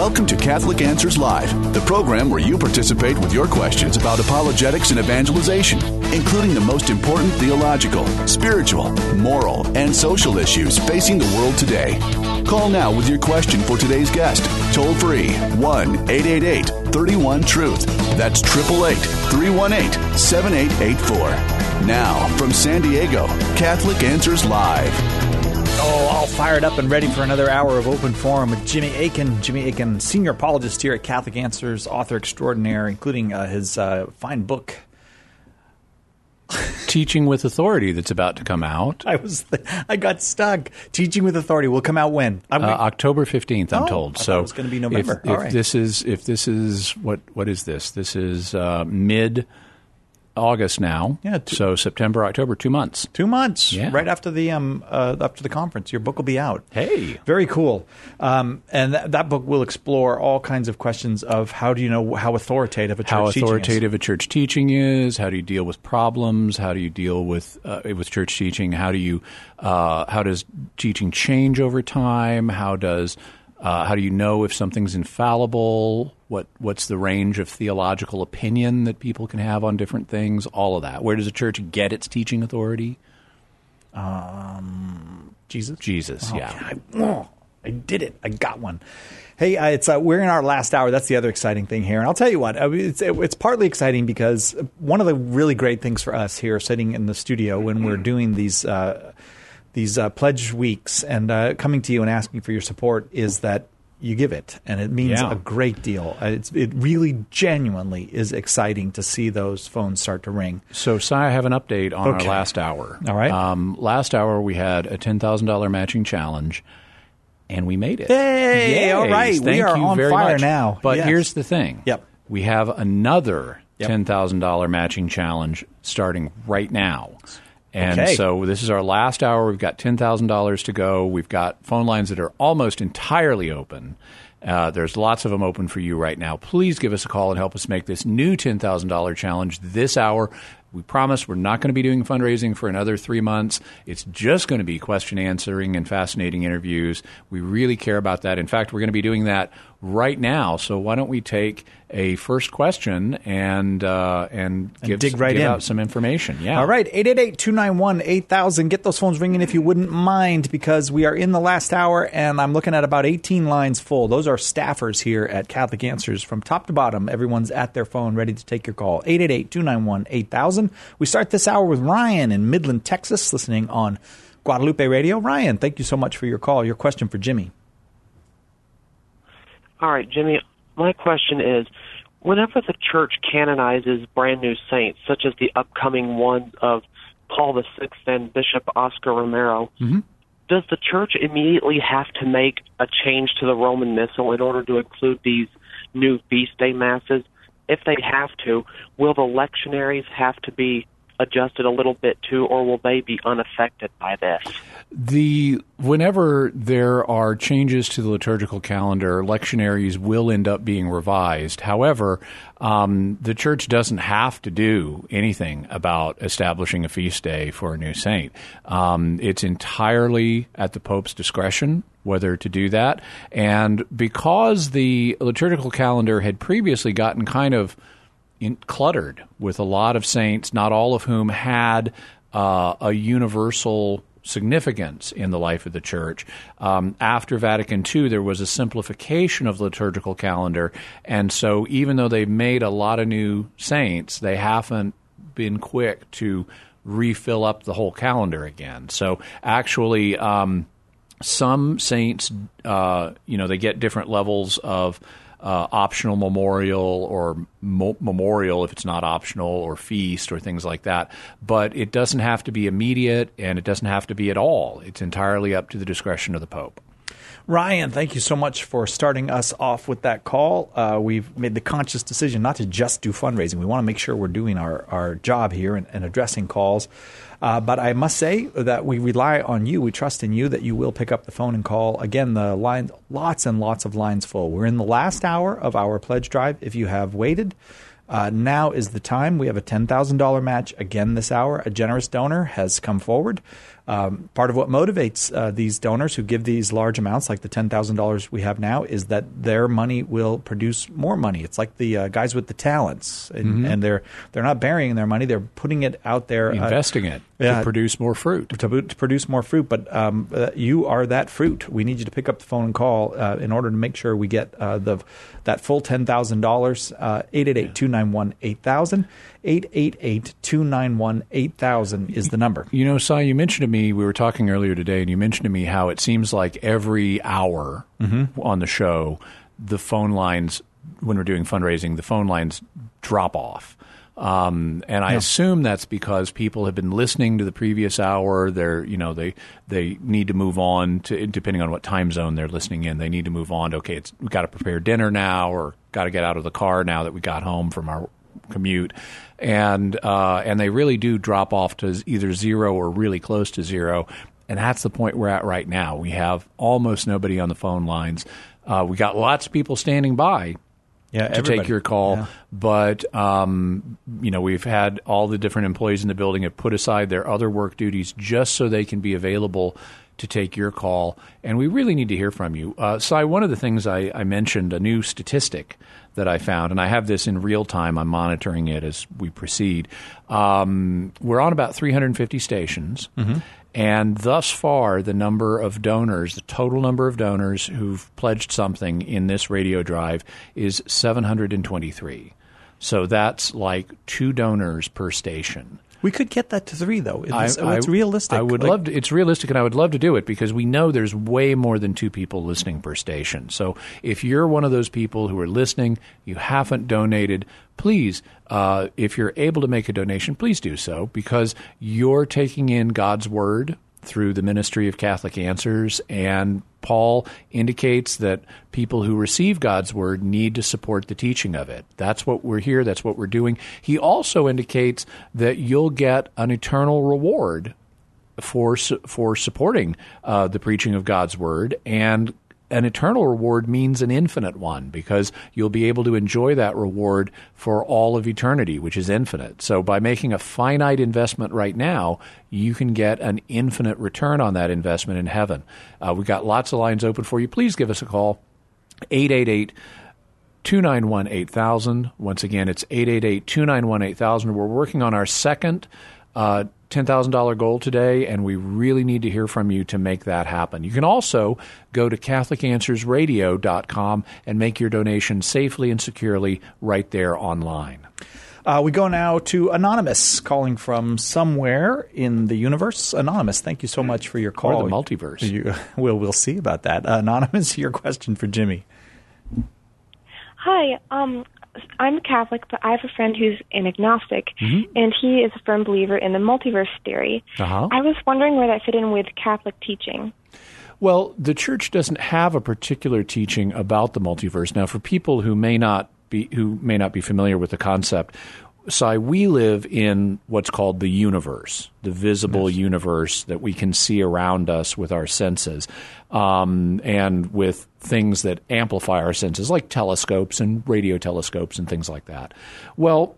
Welcome to Catholic Answers Live, the program where you participate with your questions about apologetics and evangelization, including the most important theological, spiritual, moral, and social issues facing the world today. Call now with your question for today's guest. Toll free 1-888-31-TRUTH. That's 888-318-7884. Now, from San Diego, Catholic Answers Live. Oh, all fired up and ready for another hour of Open Forum with Jimmy Akin. Jimmy Akin, senior apologist here at Catholic Answers, author extraordinaire, including his fine book, Teaching with Authority, that's about to come out. I got stuck. Teaching with Authority will come out when? October 15th, I'm told. So it's going to be November. This is what is this? This is mid August now. Yeah. So September, October, 2 months. 2 months. Yeah. Right after the conference, your book will be out. Hey, very cool. And that book will explore all kinds of questions of how do you know how authoritative a church teaching is. How do you deal with problems? How do you deal with church teaching? How does teaching change over time? How do you know if something's infallible? What's the range of theological opinion that people can have on different things? All of that. Where does a church get its teaching authority? Jesus. Yeah. I did it. I got one. Hey, we're in our last hour. That's the other exciting thing here. And I'll tell you what, it's partly exciting because one of the really great things for us here sitting in the studio when we're doing these pledge weeks and coming to you and asking for your support is that you give it, and it means a great deal. It really genuinely is exciting to see those phones start to ring. So, Si, I have an update on our last hour. All right. Last hour, we had a $10,000 matching challenge, and we made it. Hey! All right. Thank we are you on very fire much. now. But yes. Here's the thing. Yep. We have another $10,000 matching challenge starting right now. And so this is our last hour. We've got $10,000 to go. We've got phone lines that are almost entirely open. There's lots of them open for you right now. Please give us a call and help us make this new $10,000 challenge this hour. We promise we're not going to be doing fundraising for another 3 months. It's just going to be question answering and fascinating interviews. We really care about that. In fact, we're going to be doing that right now. So why don't we take a first question and give out some information. Yeah. All right. 888-291-8000. Get those phones ringing if you wouldn't mind, because we are in the last hour and I'm looking at about 18 lines full. Those are staffers here at Catholic Answers from top to bottom. Everyone's at their phone ready to take your call. 888-291-8000. We start this hour with Ryan in Midland, Texas, listening on Guadalupe Radio. Ryan, thank you so much for your call. Your question for Jimmy. All right, Jimmy, my question is, whenever the church canonizes brand new saints, such as the upcoming one of Paul VI and Bishop Oscar Romero, does the church immediately have to make a change to the Roman Missal in order to include these new feast day masses? If they have to, will the lectionaries have to be adjusted a little bit too, or will they be unaffected by this? Whenever there are changes to the liturgical calendar, lectionaries will end up being revised. However, the church doesn't have to do anything about establishing a feast day for a new saint. It's entirely at the Pope's discretion whether to do that. And because the liturgical calendar had previously gotten kind of cluttered with a lot of saints, not all of whom had a universal significance in the life of the church. After Vatican II, there was a simplification of the liturgical calendar, and so even though they've made a lot of new saints, they haven't been quick to refill up the whole calendar again. So actually, some saints, they get different levels of optional memorial or memorial if it's not optional, or feast or things like that. But it doesn't have to be immediate, and it doesn't have to be at all. It's entirely up to the discretion of the Pope. Ryan, thank you so much for starting us off with that call. We've made the conscious decision not to just do fundraising. We want to make sure we're doing our job here and addressing calls. But I must say that we rely on you. We trust in you that you will pick up the phone and call. Again, the line, lots and lots of lines full. We're in the last hour of our pledge drive. If you have waited, now is the time. We have a $10,000 match again this hour. A generous donor has come forward. Part of what motivates these donors who give these large amounts, like the $10,000 we have now, is that their money will produce more money. It's like the guys with the talents, and they're not burying their money; they're putting it out there, investing it to produce more fruit. To produce more fruit, but you are that fruit. We need you to pick up the phone and call in order to make sure we get that full $10,000. 888-291-8000. 888-291-8000 is the number. You know, Cy, you mentioned to me, we were talking earlier today, and you mentioned to me how it seems like every hour on the show, the phone lines, when we're doing fundraising, the phone lines drop off. And I assume that's because people have been listening to the previous hour. They need to move on to, depending on what time zone they're listening in, they need to move on to, okay, we've got to prepare dinner now, or got to get out of the car now that we got home from our commute. And they really do drop off to either zero or really close to zero. And that's the point we're at right now. We have almost nobody on the phone lines. We got lots of people standing by to take your call. But, we've had all the different employees in the building have put aside their other work duties just so they can be available to take your call. And we really need to hear from you. Cy, one of the things I mentioned, a new statistic that I found, and I have this in real time. I'm monitoring it as we proceed. We're on about 350 stations. And thus far, the number of donors, the total number of donors who've pledged something in this radio drive is 723. So that's like 2 donors per station. We could get that to 3, though. It's realistic. I would love to. It's realistic, and I would love to do it because we know there's way more than 2 people listening per station. So if you're one of those people who are listening, you haven't donated, please, if you're able to make a donation, please do so, because you're taking in God's Word through the ministry of Catholic Answers, and Paul indicates that people who receive God's Word need to support the teaching of it. That's what we're here. That's what we're doing. He also indicates that you'll get an eternal reward for supporting the preaching of God's Word, and an eternal reward means an infinite one, because you'll be able to enjoy that reward for all of eternity, which is infinite. So by making a finite investment right now, you can get an infinite return on that investment in heaven. We've got lots of lines open for you. Please give us a call, 888-291-8000. Once again, it's 888-291-8000. We're working on our second $10,000 goal today, and we really need to hear from you to make that happen. You can also go to CatholicAnswersRadio.com and make your donation safely and securely right there online. We go now to Anonymous, calling from somewhere in the universe. Anonymous, thank you so much for your call. Or the multiverse. We'll see about that. Anonymous, your question for Jimmy. Hi, I'm a Catholic, but I have a friend who's an agnostic, and he is a firm believer in the multiverse theory. I was wondering where that fit in with Catholic teaching. Well, the Church doesn't have a particular teaching about the multiverse. Now, for people who may not be familiar with the concept, we live in what's called the universe, the visible universe that we can see around us with our senses, and with things that amplify our senses, like telescopes and radio telescopes and things like that. Well,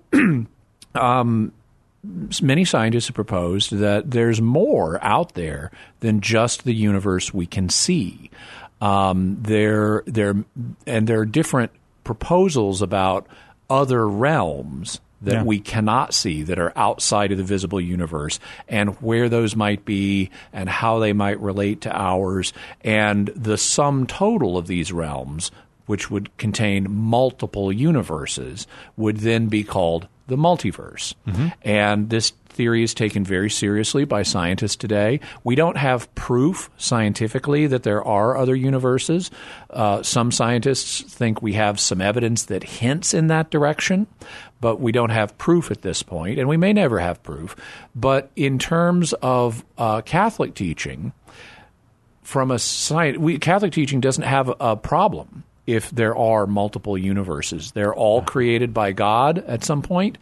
many scientists have proposed that there's more out there than just the universe we can see. There are different proposals about other realms that we cannot see, that are outside of the visible universe, and where those might be and how they might relate to ours. And the sum total of these realms, which would contain multiple universes, would then be called the multiverse. And this theory is taken very seriously by scientists today. We don't have proof scientifically that there are other universes. Some scientists think we have some evidence that hints in that direction, but we don't have proof at this point, and we may never have proof. But in terms of Catholic teaching, Catholic teaching doesn't have a problem if there are multiple universes. They're all created by God at some point.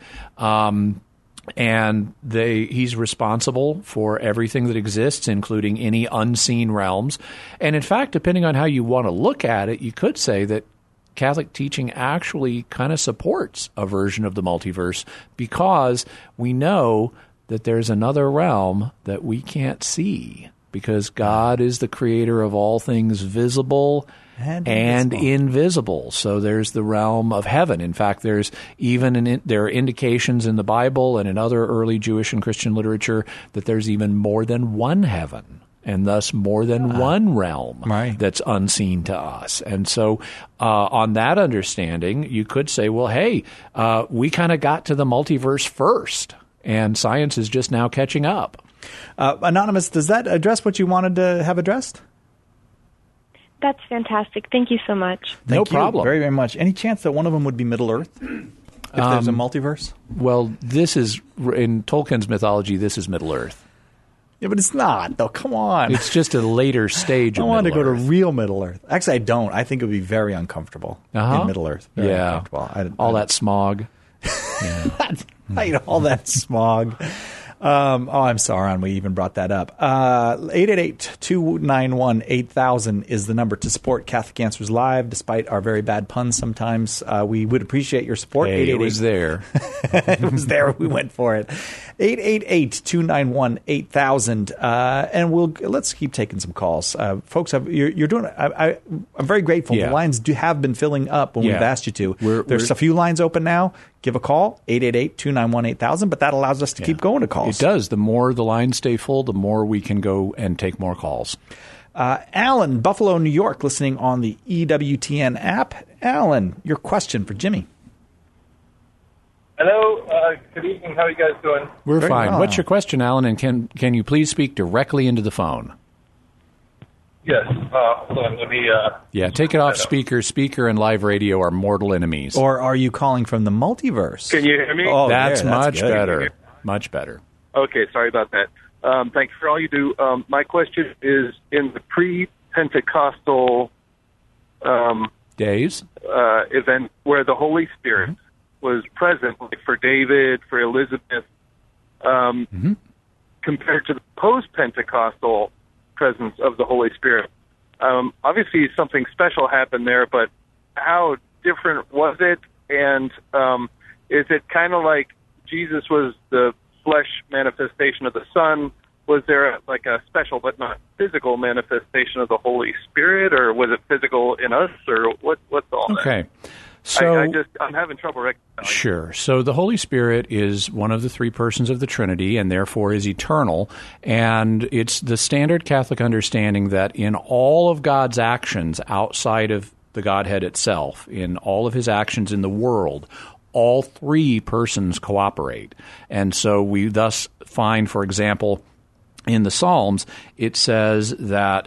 And he's responsible for everything that exists, including any unseen realms. And in fact, depending on how you want to look at it, you could say that Catholic teaching actually kind of supports a version of the multiverse, because we know that there's another realm that we can't see, because God is the creator of all things visible and invisible. So there's the realm of heaven. In fact, there's even there are indications in the Bible and in other early Jewish and Christian literature that there's even more than one heaven, and thus more than one realm that's unseen to us. And so on that understanding, you could say, well, hey, we kind of got to the multiverse first, and science is just now catching up. Anonymous, does that address what you wanted to have addressed? That's fantastic. Thank you so much. No problem. Very, very much. Any chance that one of them would be Middle-earth if there's a multiverse? Well, this is, in Tolkien's mythology, this is Middle-earth. Yeah, but it's not, though. Come on. It's just a later stage of Middle-earth. I want to go to real Middle-earth. Actually, I don't. I think it would be very uncomfortable in Middle-earth. Very uncomfortable. All that smog. All that smog. I'm sorry, we even brought that up. 888-291-8000 is the number to support Catholic Answers Live, despite our very bad puns sometimes. We would appreciate your support. Hey, it was there. It was there. We went for it. 888-291-8000. And let's keep taking some calls. Folks, you're doing it. I'm very grateful. Yeah. The lines have been filling up when we've asked you to. There's a few lines open now. Give a call, 888-291-8000, but that allows us to keep going to calls. It does. The more the lines stay full, the more we can go and take more calls. Alan, Buffalo, New York, listening on the EWTN app. Alan, your question for Jimmy. Hello. Good evening. How are you guys doing? We're fine. Well. What's your question, Alan? And can you please speak directly into the phone? Yes. Hold on. Let me... take it off speaker. Speaker and live radio are mortal enemies. Or are you calling from the multiverse? Can you hear me? Oh, that's much good. better. Much better. Okay. Sorry about that. Thank you for all you do. My question is, in the pre-Pentecostal days event where the Holy Spirit was present, like for David, for Elizabeth, compared to the post-Pentecostal presence of the Holy Spirit. Obviously, something special happened there, but how different was it? And is it kind of like Jesus was the flesh manifestation of the Son? Was there like a special but not physical manifestation of the Holy Spirit, or was it physical in us, or what's all that? Okay. So I'm having trouble reconciling. Sure. So the Holy Spirit is one of the three persons of the Trinity, and therefore is eternal. And it's the standard Catholic understanding that in all of God's actions outside of the Godhead itself, in all of his actions in the world, all three persons cooperate. And so we thus find, for example, in the Psalms, it says that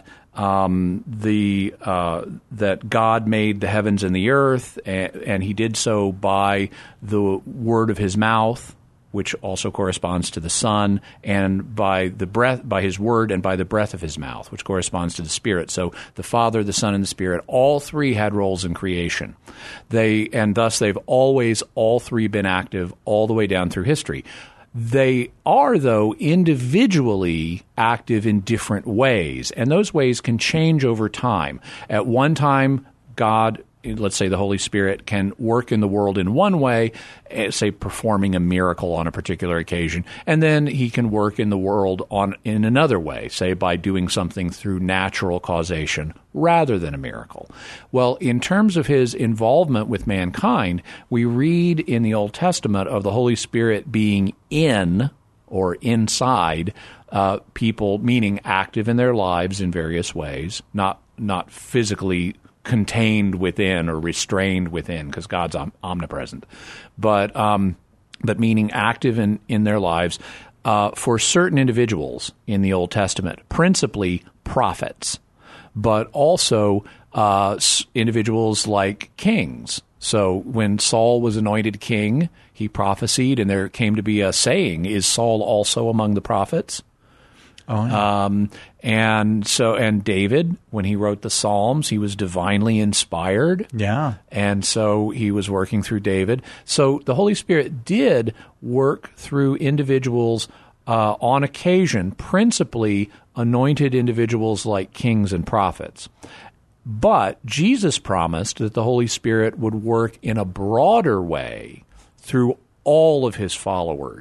that God made the heavens and the earth, and he did so by the word of his mouth, which also corresponds to the Son, and by his word and by the breath of his mouth, which corresponds to the Spirit. So the Father, the Son, and the Spirit, all three had roles in creation. And thus they've always, all three, been active all the way down through history. They are, though, individually active in different ways, and those ways can change over time. At one time, God, let's say the Holy Spirit, can work in the world in one way, say performing a miracle on a particular occasion, and then he can work in the world in another way, say by doing something through natural causation rather than a miracle. Well, in terms of his involvement with mankind, we read in the Old Testament of the Holy Spirit being in or inside people, meaning active in their lives in various ways, not physically contained within or restrained within, because God's omnipresent, but meaning active in their lives for certain individuals in the Old Testament, principally prophets, but also individuals like kings. So when Saul was anointed king, he prophesied, and there came to be a saying, "Is Saul also among the prophets?" Oh, yeah. And David, when he wrote the Psalms, he was divinely inspired. Yeah. And so he was working through David. So the Holy Spirit did work through individuals on occasion, principally anointed individuals like kings and prophets. But Jesus promised that the Holy Spirit would work in a broader way through all of his followers,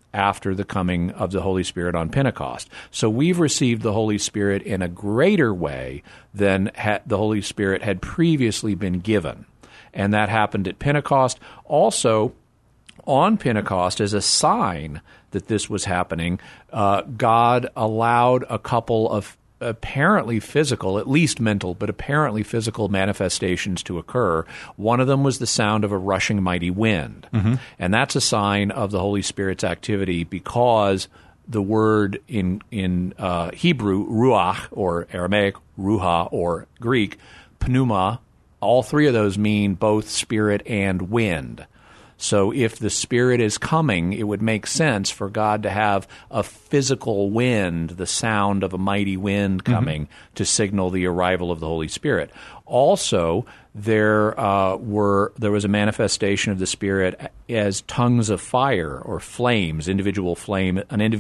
after the coming of the Holy Spirit on Pentecost. So we've received the Holy Spirit in a greater way than the Holy Spirit had previously been given. And that happened at Pentecost. Also, on Pentecost, as a sign that this was happening, God allowed a couple of apparently physical, at least mental, but apparently physical manifestations to occur. One of them was the sound of a rushing mighty wind. Mm-hmm. And that's a sign of the Holy Spirit's activity, because the word in Hebrew, ruach, or Aramaic, ruha, or Greek, pneuma, all three of those mean both spirit and wind. So if the Spirit is coming, it would make sense for God to have a physical wind, the sound of a mighty wind coming, to signal the arrival of the Holy Spirit. Also, there was a manifestation of the Spirit as tongues of fire, or flames. An individual flame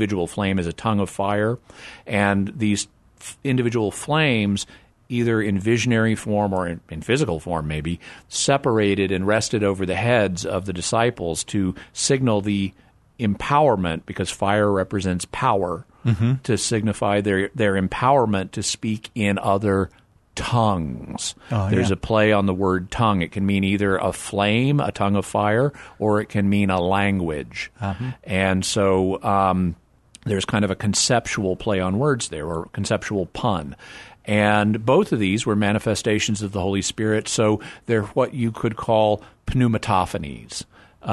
is a tongue of fire, and these individual flames, either in visionary form or in physical form maybe, separated and rested over the heads of the disciples to signal the empowerment, because fire represents power, to signify their empowerment to speak in other tongues. There's a play on the word tongue. It can mean either a flame, a tongue of fire, or it can mean a language. And so there's kind of a conceptual play on words there, or conceptual pun. And both of these were manifestations of the Holy Spirit, so they're what you could call pneumatophanies.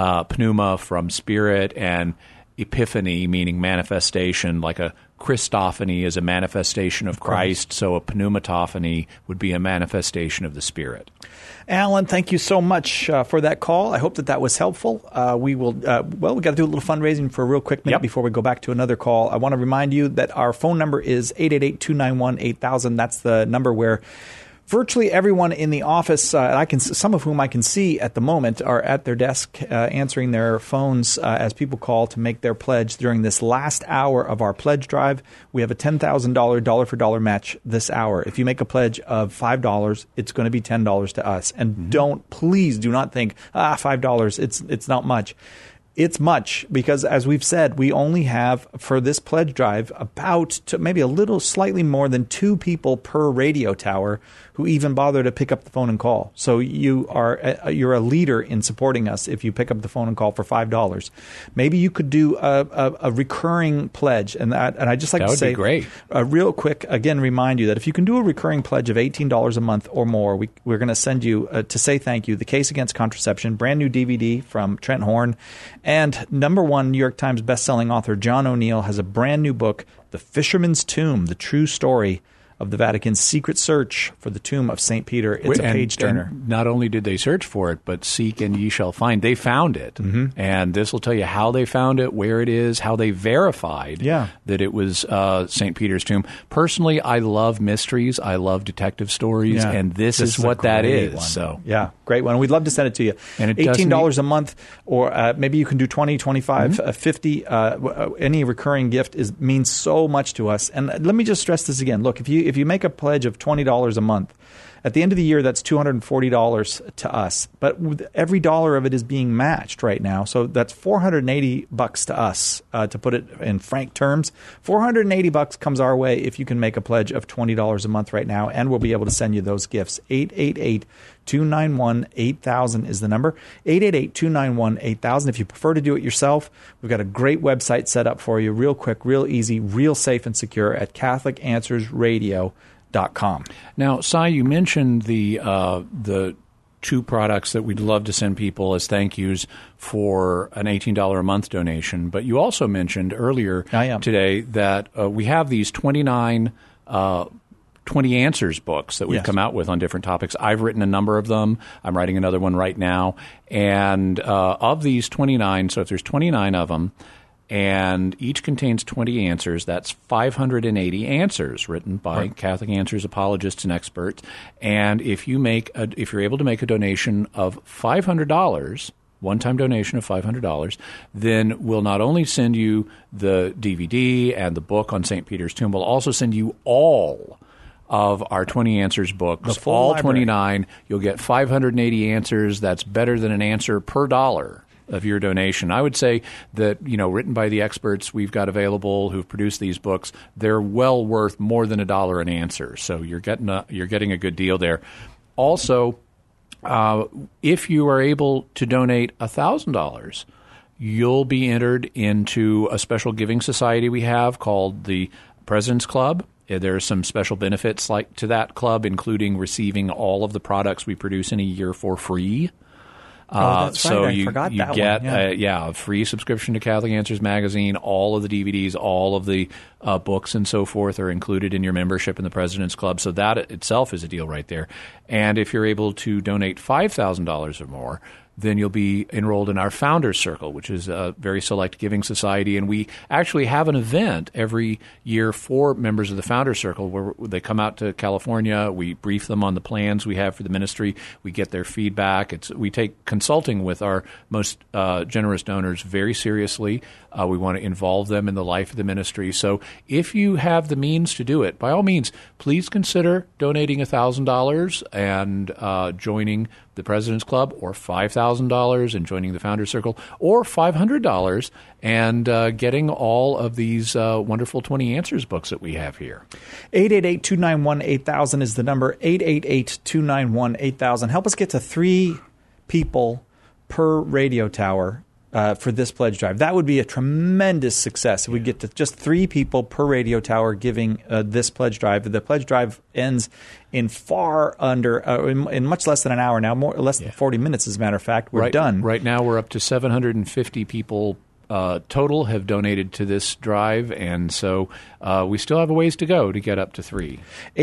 Pneuma from spirit, and epiphany meaning manifestation, like a Christophany is a manifestation of Christ, so a pneumatophany would be a manifestation of the Spirit. Alan, thank you so much for that call. I hope that was helpful. We will, we got to do a little fundraising for a real quick minute before we go back to another call. I want to remind you that our phone number is 888-291-8000. That's the number where virtually everyone in the office, some of whom I can see at the moment, are at their desk answering their phones as people call to make their pledge during this last hour of our pledge drive. We have a $10,000 dollar-for-dollar match this hour. If you make a pledge of $5, it's going to be $10 to us. And please do not think, $5, it's not much. It's much, because as we've said, we only have for this pledge drive maybe a little slightly more than 2 people per radio tower who even bother to pick up the phone and call. So you're a leader in supporting us if you pick up the phone and call for $5. Maybe you could do a recurring pledge, and I just like to say, that would be great. Real quick, again, remind you that if you can do a recurring pledge of $18 a month or more, we're going to send you to say thank you, The Case Against Contraception, brand new DVD from Trent Horn. And #1 New York Times bestselling author John O'Neill has a brand new book, The Fisherman's Tomb, The True Story of the Vatican's Secret Search for the Tomb of St. Peter. It's a page-turner. Not only did they search for it, but seek and ye shall find. They found it. And this will tell you how they found it, where it is, how they verified that it was St. Peter's tomb. Personally, I love mysteries. I love detective stories, and this is what that is. One. So, yeah, great one. We'd love to send it to you. And $18 a month, or maybe you can do 20, 25, 50. Any recurring gift means so much to us. And let me just stress this again. Look, if you make a pledge of $20 a month, at the end of the year, that's $240 to us. But every dollar of it is being matched right now. So that's $480 to us, to put it in frank terms. $480 comes our way if you can make a pledge of $20 a month right now, and we'll be able to send you those gifts. 888-291-8000 is the number. 888-291-8000. If you prefer to do it yourself, we've got a great website set up for you, real quick, real easy, real safe and secure at CatholicAnswersRadio.com. Now, Cy, you mentioned the 2 products that we'd love to send people as thank yous for an $18 a month donation, but you also mentioned earlier today that we have these 29 20 Answers books that we've come out with on different topics. I've written a number of them. I'm writing another one right now. And of these 29, so if there's 29 of them, and each contains 20 answers. That's 580 answers written by Catholic Answers apologists and experts. And if you're able to make a donation of $500, one-time donation of $500, then we'll not only send you the DVD and the book on St. Peter's Tomb, we'll also send you all of our 20 Answers books, all library. 29. You'll get 580 answers. That's better than an answer per dollar. of your donation. I would say that, written by the experts we've got available who've produced these books, they're well worth more than $1 an answer. So you're getting a good deal there. Also, if you are able to donate $1,000, you'll be entered into a special giving society we have called the President's Club. There are some special benefits to that club, including receiving all of the products we produce in a year for free. That's so right. I forgot you that get one. a free subscription to Catholic Answers magazine. All of the DVDs, all of the books and so forth are included in your membership in the President's Club. So that itself is a deal right there. And if you're able to donate $5,000 or more, then you'll be enrolled in our Founders Circle, which is a very select giving society. And we actually have an event every year for members of the Founders Circle where they come out to California. We brief them on the plans we have for the ministry. We get their feedback. We take consulting with our most generous donors very seriously. We want to involve them in the life of the ministry. So if you have the means to do it, by all means, please consider donating $1,000 and joining the President's Club, or $5,000 and joining the Founders Circle, or $500 and getting all of these wonderful 20 Answers books that we have here. 888-291-8000 is the number, 888-291-8000. Help us get to 3 people per radio tower for this pledge drive. That would be a tremendous success if we get to just 3 people per radio tower giving this pledge drive. The pledge drive ends in far under, in much less than an hour now, less than 40 minutes, as a matter of fact. We're done. Right now we're up to 750 people total have donated to this drive, and so we still have a ways to go to get up to 3.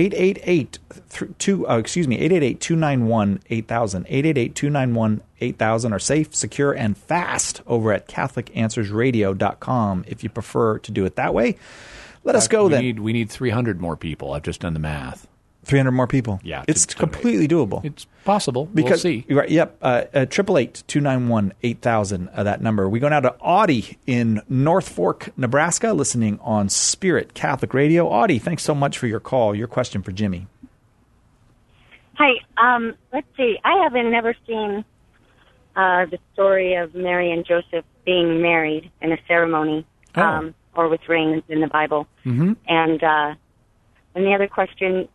888-291-8000. 888-291-8000 are safe, secure, and fast over at CatholicAnswersRadio.com if you prefer to do it that way. Let us go then. We need 300 more people. I've just done the math. 300 more people. Yeah, it's completely doable. It's possible. Because, we'll see. Right, yep. 888-291-8000. That number. We go now to Audie in North Fork, Nebraska, listening on Spirit Catholic Radio. Audie, thanks so much for your call. Your question for Jimmy. Hi. Let's see. I haven't never seen the story of Mary and Joseph being married in a ceremony or with rings in the Bible. Mm-hmm. And the other question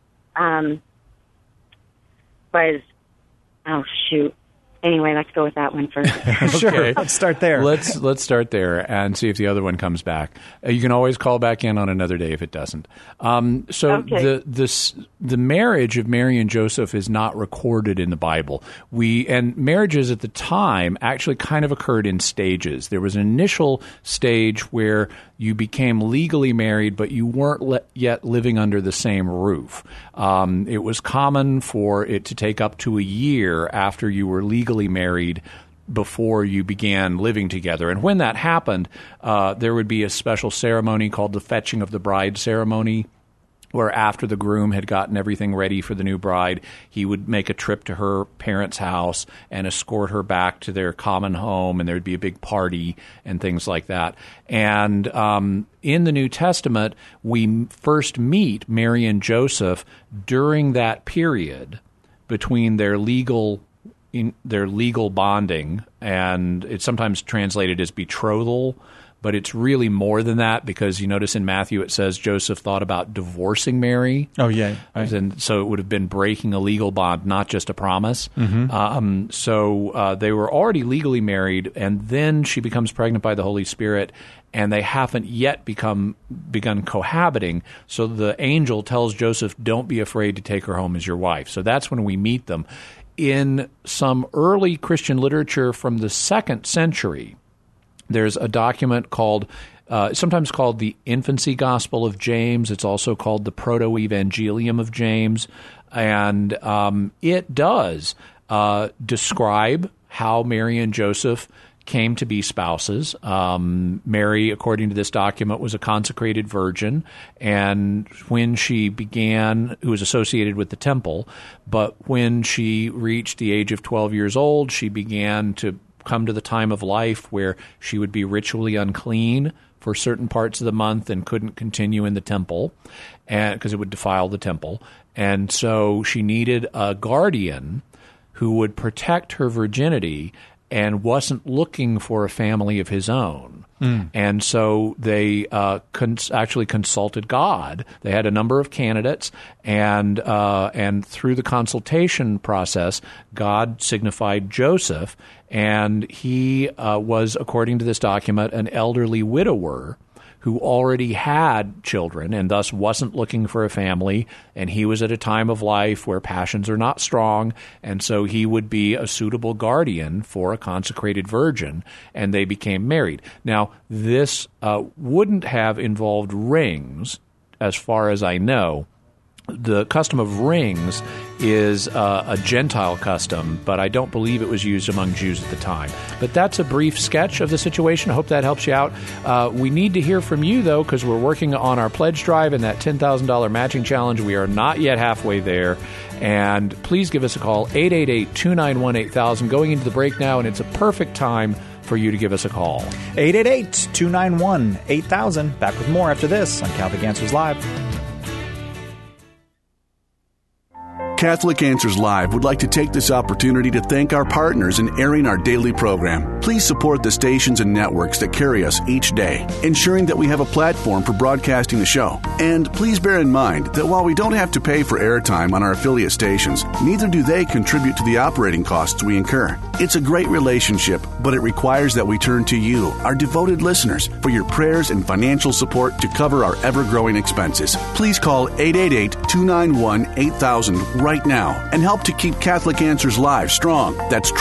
was, oh shoot. Anyway, let's go with that one first. Sure, let's start there. Let's start there and see if the other one comes back. You can always call back in on another day if it doesn't. The marriage of Mary and Joseph is not recorded in the Bible. And marriages at the time actually kind of occurred in stages. There was an initial stage where you became legally married, but you weren't yet living under the same roof. It was common for it to take up to a year after you were legally married before you began living together. And when that happened, there would be a special ceremony called the Fetching of the Bride ceremony, where after the groom had gotten everything ready for the new bride, he would make a trip to her parents' house and escort her back to their common home, and there would be a big party and things like that. And in the New Testament, we first meet Mary and Joseph during that period between their legal bonding, and it's sometimes translated as betrothal, but it's really more than that, because you notice in Matthew it says Joseph thought about divorcing Mary. Oh, yeah. Right. And so it would have been breaking a legal bond, not just a promise. Mm-hmm. So they were already legally married, and then she becomes pregnant by the Holy Spirit, and they haven't yet begun cohabiting. So the angel tells Joseph, don't be afraid to take her home as your wife. So that's when we meet them. In some early Christian literature from the 2nd century, there's a document called, sometimes called the Infancy Gospel of James. It's also called the Proto-Evangelium of James. And it does describe how Mary and Joseph came to be spouses. Mary, according to this document, was a consecrated virgin, and when she began, who was associated with the temple, but when she reached the age of 12 years old, she began to come to the time of life where she would be ritually unclean for certain parts of the month and couldn't continue in the temple, and because it would defile the temple. And so she needed a guardian who would protect her virginity and wasn't looking for a family of his own. And so they actually consulted God. They had a number of candidates, and through the consultation process, God signified Joseph, and he was, according to this document, an elderly widower who already had children and thus wasn't looking for a family, and he was at a time of life where passions are not strong, and so he would be a suitable guardian for a consecrated virgin, and they became married. Now, this wouldn't have involved rings, as far as I know. The custom of rings is a Gentile custom, but I don't believe it was used among Jews at the time. But that's a brief sketch of the situation. I hope that helps you out. We need to hear from you, though, because we're working on our pledge drive and that $10,000 matching challenge. We are not yet halfway there. And please give us a call, 888-291-8000. Going into the break now, and it's a perfect time for you to give us a call. 888-291-8000. Back with more after this on Catholic Answers Live. Catholic Answers Live would like to take this opportunity to thank our partners in airing our daily program. Please support the stations and networks that carry us each day, ensuring that we have a platform for broadcasting the show. And please bear in mind that while we don't have to pay for airtime on our affiliate stations, neither do they contribute to the operating costs we incur. It's a great relationship, but it requires that we turn to you, our devoted listeners, for your prayers and financial support to cover our ever-growing expenses. Please call 888-291-8000 right now and help to keep Catholic Answers Live strong. That's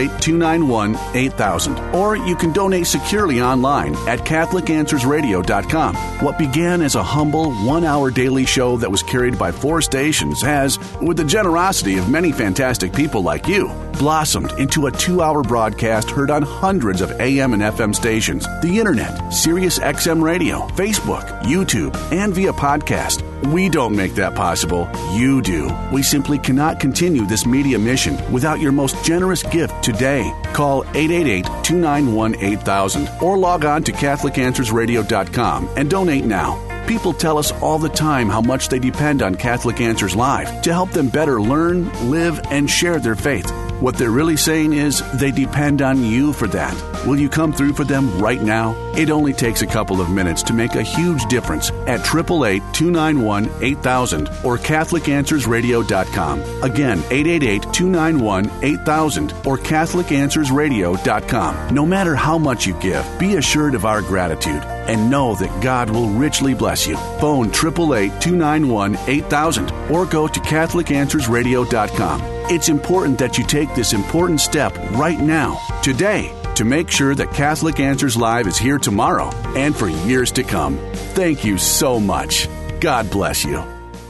888-291-8000. Or you can donate securely online at CatholicAnswersRadio.com. What began as a humble one-hour daily show that was carried by 4 stations has, with the generosity of many fantastic people like you, blossomed into a 2-hour broadcast heard on hundreds of AM and FM stations, the internet, Sirius XM Radio, Facebook, YouTube, and via podcast. We don't make that possible. You do. We simply cannot continue this media mission without your most generous gift today. Call 888-291-8000 or log on to CatholicAnswersRadio.com and donate now. People tell us all the time how much they depend on Catholic Answers Live to help them better learn, live, and share their faith. What they're really saying is they depend on you for that. Will you come through for them right now? It only takes a couple of minutes to make a huge difference at 888-291-8000 or CatholicAnswersRadio.com. Again, 888-291-8000 or CatholicAnswersRadio.com. No matter how much you give, be assured of our gratitude and know that God will richly bless you. Phone 888-291-8000 or go to CatholicAnswersRadio.com. It's important that you take this important step right now, today, to make sure that Catholic Answers Live is here tomorrow and for years to come. Thank you so much. God bless you.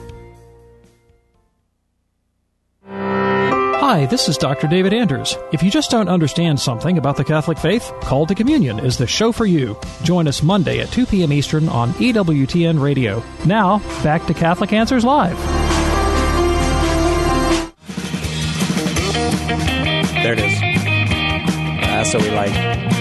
Hi, this is Dr. David Anders. If you just don't understand something about the Catholic faith, Call to Communion is the show for you. Join us Monday at 2 p.m. Eastern on EWTN Radio. Now, back to Catholic Answers Live. There it is. That's what we like.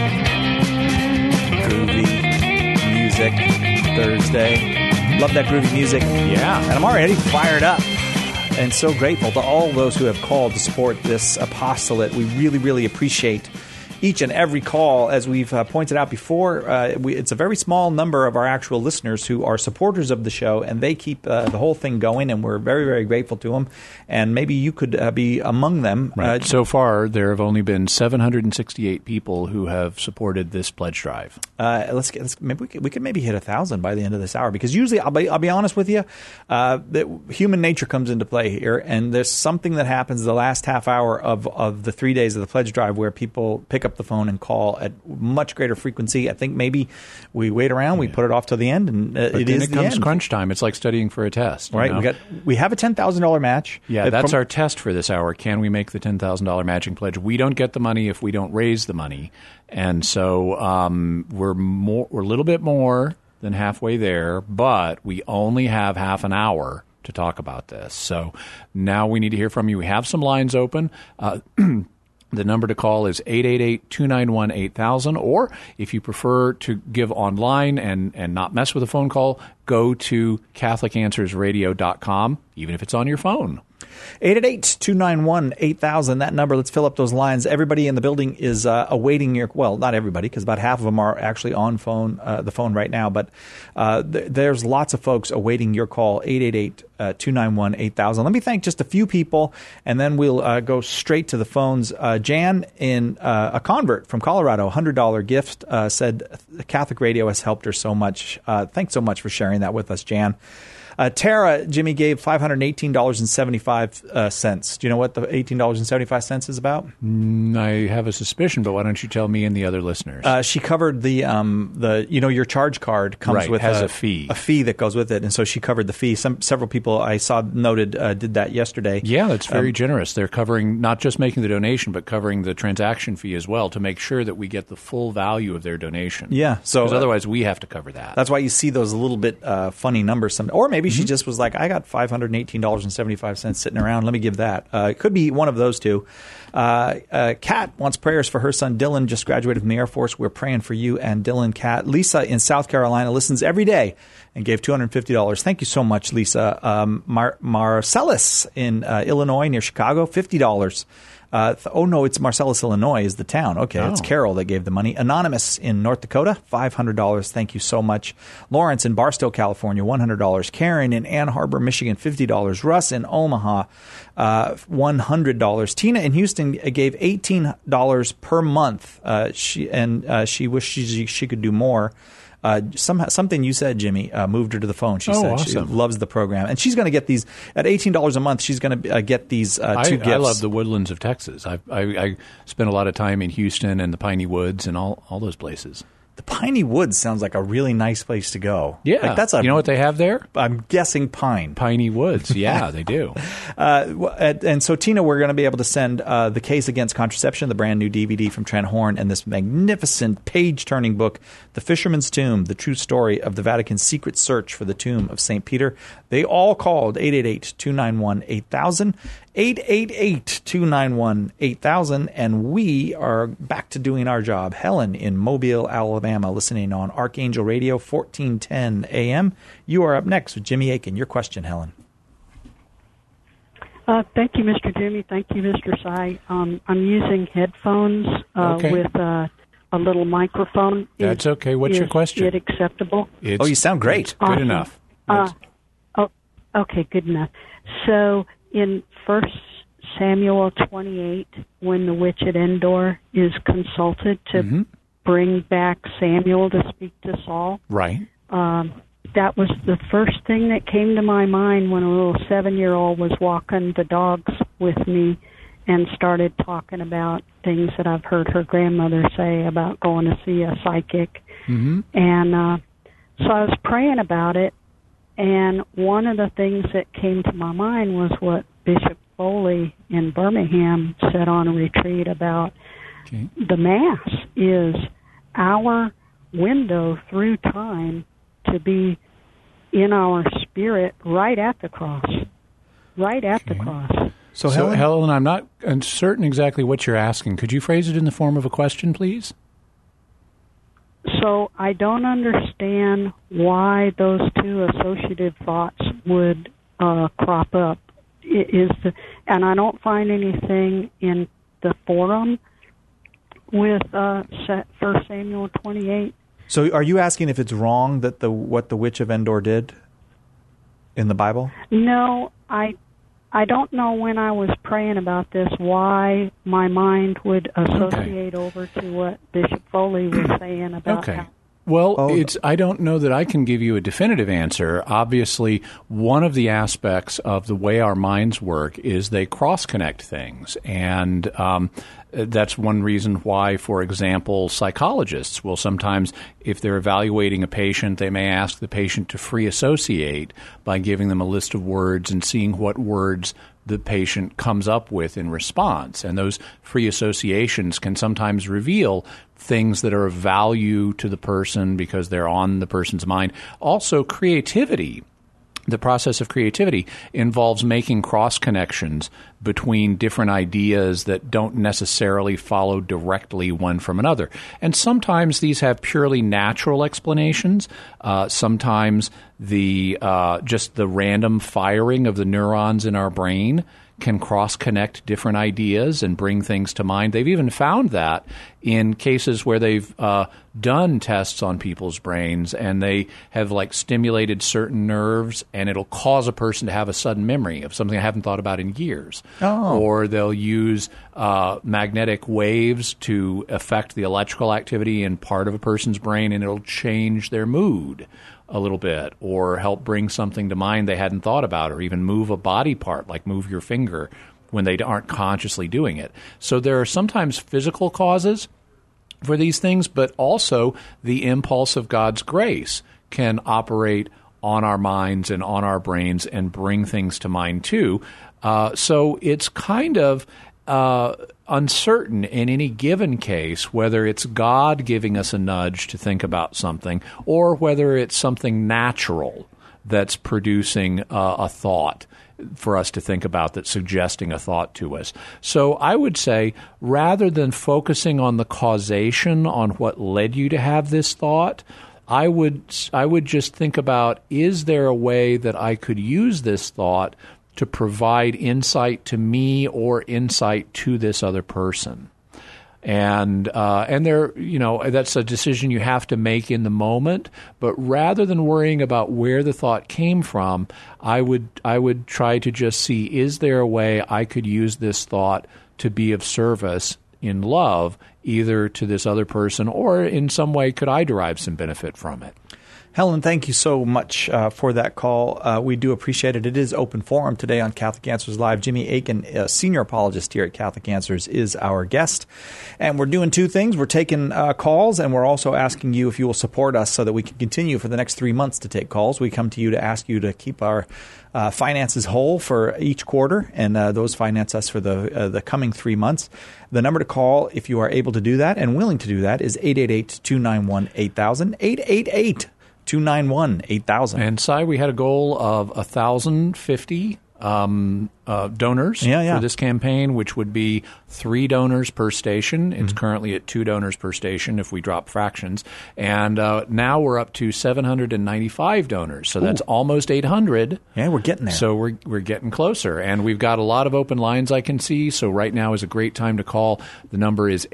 Groovy music Thursday. Love that groovy music. Yeah. And I'm already fired up and so grateful to all those who have called to support this apostolate. We really, really appreciate each and every call. As we've pointed out before, it's a very small number of our actual listeners who are supporters of the show, and they keep the whole thing going, and we're very, very grateful to them. And maybe you could be among them. Right. So far, there have only been 768 people who have supported this pledge drive. Maybe we could maybe hit 1,000 by the end of this hour, because usually, I'll be honest with you, that human nature comes into play here, and there's something that happens the last half hour of the 3 days of the pledge drive where people pick up the phone and call at much greater frequency. I think maybe we wait around, we put it off to the end, and it comes crunch time. It's like studying for a test. Right. You know? We have a $10,000 match. Yeah, that's our test for this hour. Can we make the $10,000 matching pledge? We don't get the money if we don't raise the money, and so we're a little bit more than halfway there, but we only have half an hour to talk about this. So now we need to hear from you. We have some lines open. The number to call is 888-291-8000, or if you prefer to give online and not mess with a phone call, go to CatholicAnswersRadio.com, even if it's on your phone. 888-291-8000, that number. Let's fill up those lines. Everybody in the building is awaiting your, well, not everybody, because about half of them are actually on the phone right now, but there's lots of folks awaiting your call, 888-291-8000. Let me thank just a few people, and then we'll go straight to the phones. Jan, a convert from Colorado, $100 gift, said Catholic Radio has helped her so much. Thanks so much for sharing that with us, Jan. Tara, Jimmy gave $518.75. Do you know what the $18.75 is about? I have a suspicion, but why don't you tell me and the other listeners? She covered the your charge card comes with has a fee that goes with it, and so she covered the fee. Several people I saw noted did that yesterday. Yeah, that's very generous. They're covering not just making the donation, but covering the transaction fee as well to make sure that we get the full value of their donation. Yeah, so because otherwise we have to cover that. That's why you see those little bit funny numbers, or maybe she just was like, I got $518.75 sitting around. Let me give that. It could be one of those two. Kat wants prayers for her son Dylan, just graduated from the Air Force. We're praying for you and Dylan. Kat. Lisa in South Carolina listens every day and gave $250. Thank you so much, Lisa. Marcellus in Illinois near Chicago, $50. No, it's Marcellus, Illinois is the town. Okay, It's Carol that gave the money. Anonymous in North Dakota, $500. Thank you so much. Lawrence in Barstow, California, $100. Karen in Ann Arbor, Michigan, $50. Russ in Omaha, $100. Tina in Houston gave $18 per month. She wishes she could do more. Something you said, Jimmy, moved her to the phone. She said awesome. She loves the program. And she's going to get these at $18 a month. She's going to get these two gifts. I love the woodlands of Texas. I spent a lot of time in Houston and the Piney Woods and all those places. The Piney Woods sounds like a really nice place to go. Yeah. You know what they have there? I'm guessing pine. Piney Woods. Yeah, they do. And so, Tina, we're going to be able to send The Case Against Contraception, the brand new DVD from Trent Horn, and this magnificent page-turning book, The Fisherman's Tomb, the true story of the Vatican's secret search for the tomb of St. Peter. They all called 888-291-8000. 888-291-8000, and we are back to doing our job. Helen in Mobile, Alabama, listening on Archangel Radio, 1410 AM. You are up next with Jimmy Akin. Your question, Helen. Thank you, Mr. Jimmy. Thank you, Mr. Sy. I'm using headphones with a little microphone. That's okay. What's your question? Is it acceptable? You sound great. Awesome. Good enough. Okay, good enough. So in 1 Samuel 28, when the witch at Endor is consulted to bring back Samuel to speak to Saul, right? That was the first thing that came to my mind when a little 7-year-old was walking the dogs with me and started talking about things that I've heard her grandmother say about going to see a psychic. And so I was praying about it, and one of the things that came to my mind was what Bishop Foley in Birmingham said on a retreat about the Mass is our window through time to be in our spirit right at the cross. Right at the cross. So Helen, I'm not certain exactly what you're asking. Could you phrase it in the form of a question, please? So I don't understand why those two associative thoughts would crop up. And I don't find anything in the forum with 1 Samuel 28. So are you asking if it's wrong that what the witch of Endor did in the Bible? No, I don't know when I was praying about this why my mind would associate over to what Bishop Foley was saying about how. Well, I don't know that I can give you a definitive answer. Obviously, one of the aspects of the way our minds work is they cross-connect things. And that's one reason why, for example, psychologists will sometimes, if they're evaluating a patient, they may ask the patient to free associate by giving them a list of words and seeing what words the patient comes up with in response. And those free associations can sometimes reveal things that are of value to the person because they're on the person's mind. Also, creativity the process of creativity involves making cross connections between different ideas that don't necessarily follow directly one from another. And sometimes these have purely natural explanations. Sometimes just the random firing of the neurons in our brain can cross-connect different ideas and bring things to mind. They've even found that in cases where they've done tests on people's brains and they have stimulated certain nerves, and it'll cause a person to have a sudden memory of something I haven't thought about in years. Oh. Or they'll use magnetic waves to affect the electrical activity in part of a person's brain, and it'll change their mood a little bit, or help bring something to mind they hadn't thought about, or even move a body part, like move your finger when they aren't consciously doing it. So there are sometimes physical causes for these things, but also the impulse of God's grace can operate on our minds and on our brains and bring things to mind too. So it's kind of uncertain in any given case whether it's God giving us a nudge to think about something or whether it's something natural that's producing a thought for us to think about, that's suggesting a thought to us. So I would say, rather than focusing on the causation on what led you to have this thought, I would just think about, is there a way that I could use this thought to provide insight to me or insight to this other person? And there, that's a decision you have to make in the moment. But rather than worrying about where the thought came from, I would try to just see, is there a way I could use this thought to be of service in love, either to this other person or in some way could I derive some benefit from it? Helen, thank you so much for that call. We do appreciate it. It is open forum today on Catholic Answers Live. Jimmy Akin, a senior apologist here at Catholic Answers, is our guest. And we're doing two things. We're taking calls, and we're also asking you if you will support us so that we can continue for the next 3 months to take calls. We come to you to ask you to keep our finances whole for each quarter, and those finance us for the coming 3 months. The number to call, if you are able to do that and willing to do that, is 888-291-8000, 888-291-8000. And Cy, we had a goal of 1,050 donors for this campaign, which would be 3 donors per station. It's currently at 2 donors per station if we drop fractions. And now we're up to 795 donors. So that's almost 800. Yeah, we're getting there. So we're getting closer. And we've got a lot of open lines I can see. So right now is a great time to call. The number is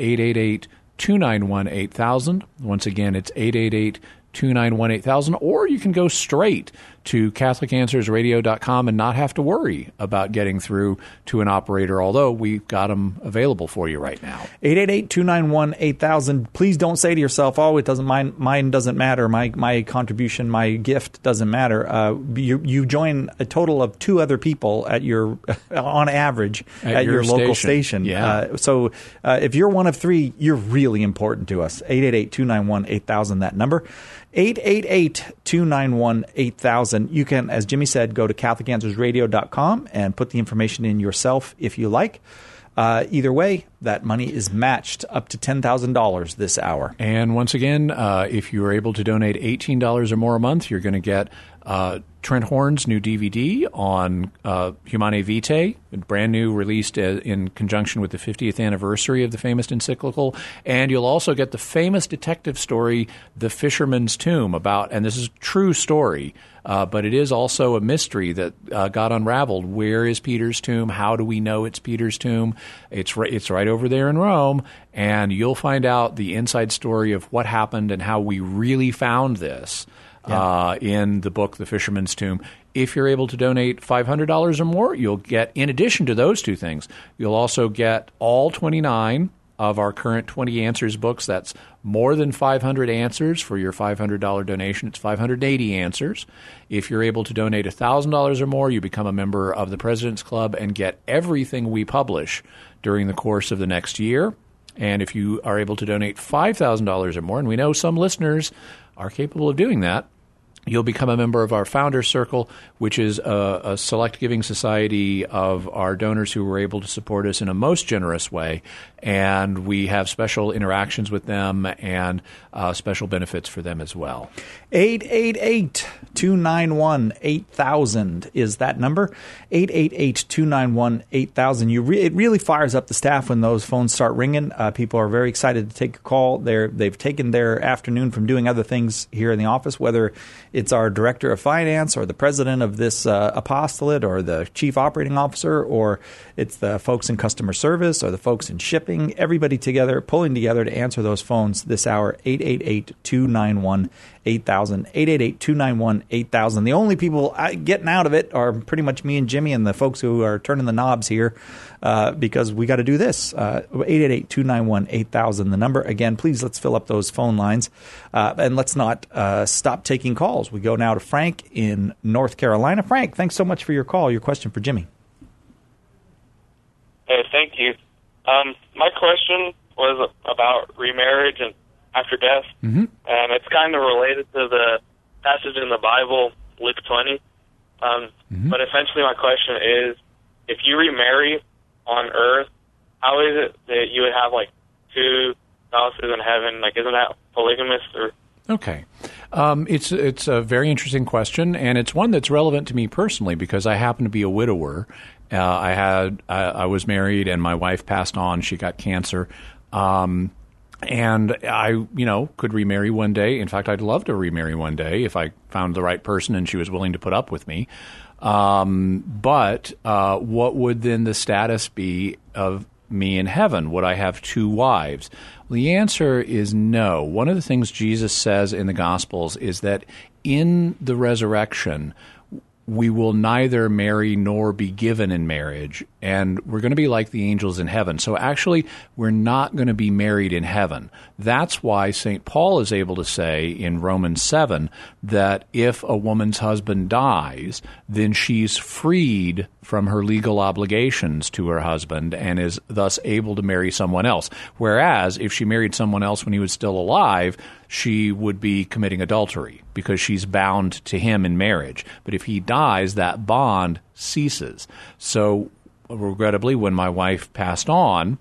888-291-8000. Once again, it's 888-291-8000, or you can go straight to CatholicAnswersRadio.com and not have to worry about getting through to an operator, although we've got them available for you right now. 888-291-8000. Please don't say to yourself, oh, it doesn't mine doesn't matter, my contribution, my gift doesn't matter. You join a total of 2 other people at your on average at your local station. Yeah. So if you're one of 3, you're really important to us. 888-291-8000, that number. 888-291-8000. You can, as Jimmy said, go to CatholicAnswersRadio.com and put the information in yourself if you like. Either way, that money is matched up to $10,000 this hour. And once again, if you are able to donate $18 or more a month, you're going to get Trent Horn's new DVD on Humanae Vitae, brand new, released in conjunction with the 50th anniversary of the famous encyclical. And you'll also get the famous detective story, The Fisherman's Tomb, and this is a true story, but it is also a mystery that got unraveled. Where is Peter's tomb? How do we know it's Peter's tomb? It's right over there in Rome, and you'll find out the inside story of what happened and how we really found this. In the book, The Fisherman's Tomb. If you're able to donate $500 or more, you'll get, in addition to those 2 things, you'll also get all 29 of our current 20 Answers books. That's more than 500 answers for your $500 donation. It's 580 answers. If you're able to donate $1,000 or more, you become a member of the President's Club and get everything we publish during the course of the next year. And if you are able to donate $5,000 or more, and we know some listeners are capable of doing that, You'll become a member of our Founders Circle, which is a select giving society of our donors who were able to support us in a most generous way. And we have special interactions with them and special benefits for them as well. 888-291-8000 is that number. 888-291-8000. It really fires up the staff when those phones start ringing. People are very excited to take a call. They've taken their afternoon from doing other things here in the office, whether it's our director of finance or the president of this apostolate or the chief operating officer, or it's the folks in customer service or the folks in shipping. Everybody together, pulling together to answer those phones this hour. 888-291-8000. 888-291-8000. The only people getting out of it are pretty much me and Jimmy and the folks who are turning the knobs here because we got to do this. 888-291-8000. The number. Again, please, let's fill up those phone lines. And let's not stop taking calls. We go now to Frank in North Carolina. Frank, thanks so much for your call. Your question for Jimmy. Hey, thank you. My question was about remarriage and after death, and it's kind of related to the passage in the Bible, Luke 20. But essentially my question is, if you remarry on earth, how is it that you would have like two spouses in heaven? Like, isn't that polygamous? Or Okay. It's a very interesting question, and it's one that's relevant to me personally because I happen to be a widower. I was married, and my wife passed on. She got cancer. And I, could remarry one day. In fact, I'd love to remarry one day if I found the right person and she was willing to put up with me. But what would then the status be of me in heaven? Would I have two wives? Well, the answer is no. One of the things Jesus says in the Gospels is that in the resurrection, we will neither marry nor be given in marriage, and we're going to be like the angels in heaven. So actually, we're not going to be married in heaven. That's why St. Paul is able to say in Romans 7 that if a woman's husband dies, then she's freed from her legal obligations to her husband and is thus able to marry someone else. Whereas if she married someone else when he was still alive, she would be committing adultery because she's bound to him in marriage. But if he dies, that bond ceases. So regrettably, when my wife passed on,